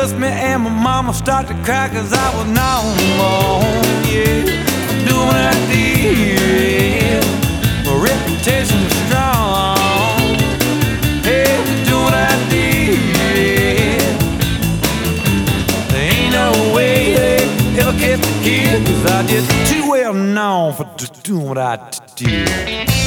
trust me, and my mama started to cry 'cause I was known, yeah, for doing what I did. My reputation was strong, hey, for doing what I did. There ain't no way they ever kept the kid, 'cause I just too well known for doing what I did.